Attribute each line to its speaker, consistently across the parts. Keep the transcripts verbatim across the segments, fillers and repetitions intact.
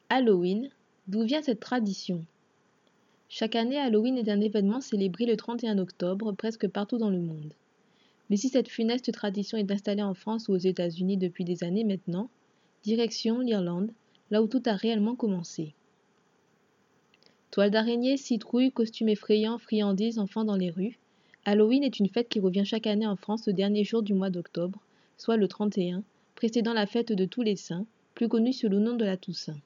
Speaker 1: Halloween, d'où vient cette tradition? Chaque année, Halloween est un événement célébré le trente et un octobre presque partout dans le monde. Mais si cette funeste tradition est installée en France ou aux États-Unis depuis des années maintenant, direction l'Irlande, là où tout a réellement commencé. Toiles d'araignée, citrouilles, costumes effrayants, friandises, enfants dans les rues, Halloween est une fête qui revient chaque année en France le dernier jour du mois d'octobre, soit le trente et un, précédant la fête de tous les saints, plus connue sous le nom de la Toussaint.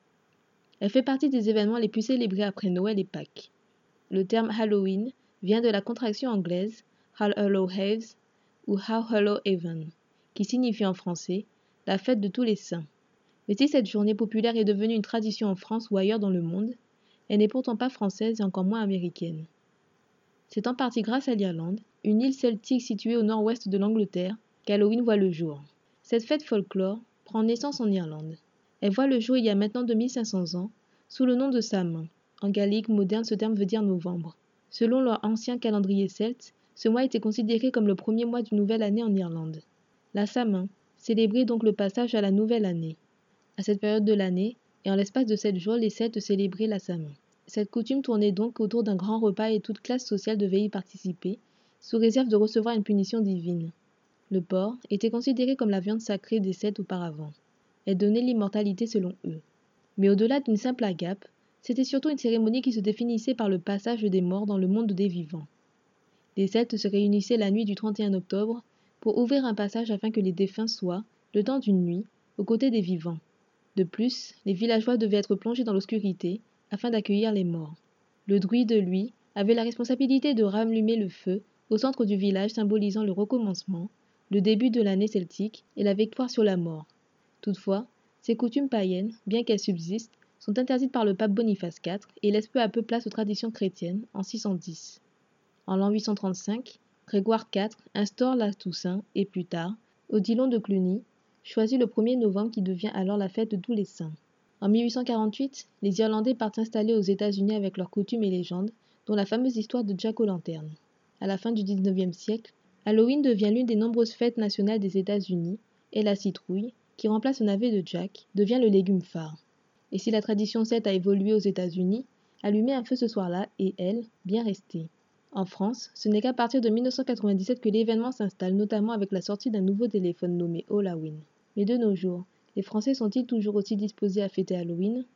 Speaker 1: Elle fait partie des événements les plus célébrés après Noël et Pâques. Le terme Halloween vient de la contraction anglaise All Hallows Eve ou How Hallow Even, qui signifie en français la fête de tous les saints. Mais si cette journée populaire est devenue une tradition en France ou ailleurs dans le monde, elle n'est pourtant pas française et encore moins américaine. C'est en partie grâce à l'Irlande, une île celtique située au nord-ouest de l'Angleterre, qu'Halloween voit le jour. Cette fête folklore prend naissance en Irlande. Elle voit le jour il y a maintenant deux mille cinq cents ans, sous le nom de Samhain. En gaélique moderne, ce terme veut dire novembre. Selon leur ancien calendrier celte, ce mois était considéré comme le premier mois d'une nouvelle année en Irlande. La Samhain célébrait donc le passage à la nouvelle année. À cette période de l'année, et en l'espace de sept jours, les Celtes célébraient la Samhain. Cette coutume tournait donc autour d'un grand repas et toute classe sociale devait y participer, sous réserve de recevoir une punition divine. Le porc était considéré comme la viande sacrée des Celtes auparavant. Elle donnait l'immortalité selon eux. Mais au-delà d'une simple agape, c'était surtout une cérémonie qui se définissait par le passage des morts dans le monde des vivants. Les Celtes se réunissaient la nuit du trente et un octobre pour ouvrir un passage afin que les défunts soient, le temps d'une nuit, aux côtés des vivants. De plus, les villageois devaient être plongés dans l'obscurité afin d'accueillir les morts. Le druide, lui, avait la responsabilité de rallumer le feu au centre du village symbolisant le recommencement, le début de l'année celtique et la victoire sur la mort. Toutefois, ces coutumes païennes, bien qu'elles subsistent, sont interdites par le pape Boniface quatre et laissent peu à peu place aux traditions chrétiennes en six cent dix. En l'an huit cent trente-cinq, Grégoire quatre instaure la Toussaint et plus tard, Odilon de Cluny choisit le premier novembre qui devient alors la fête de tous les saints. En mille huit cent quarante-huit, les Irlandais partent s'installer aux États-Unis avec leurs coutumes et légendes, dont la fameuse histoire de Jack O'Lantern. À la fin du dix-neuvième siècle, Halloween devient l'une des nombreuses fêtes nationales des États-Unis et la citrouille, qui remplace le navet de Jack, devient le légume phare. Et si la tradition celte a évolué aux États-Unis, allumer un feu ce soir-là est, elle, bien restée. En France, ce n'est qu'à partir de mille neuf cent quatre-vingt-dix-sept que l'événement s'installe, notamment avec la sortie d'un nouveau téléphone nommé Halloween. Mais de nos jours, les Français sont-ils toujours aussi disposés à fêter Halloween ?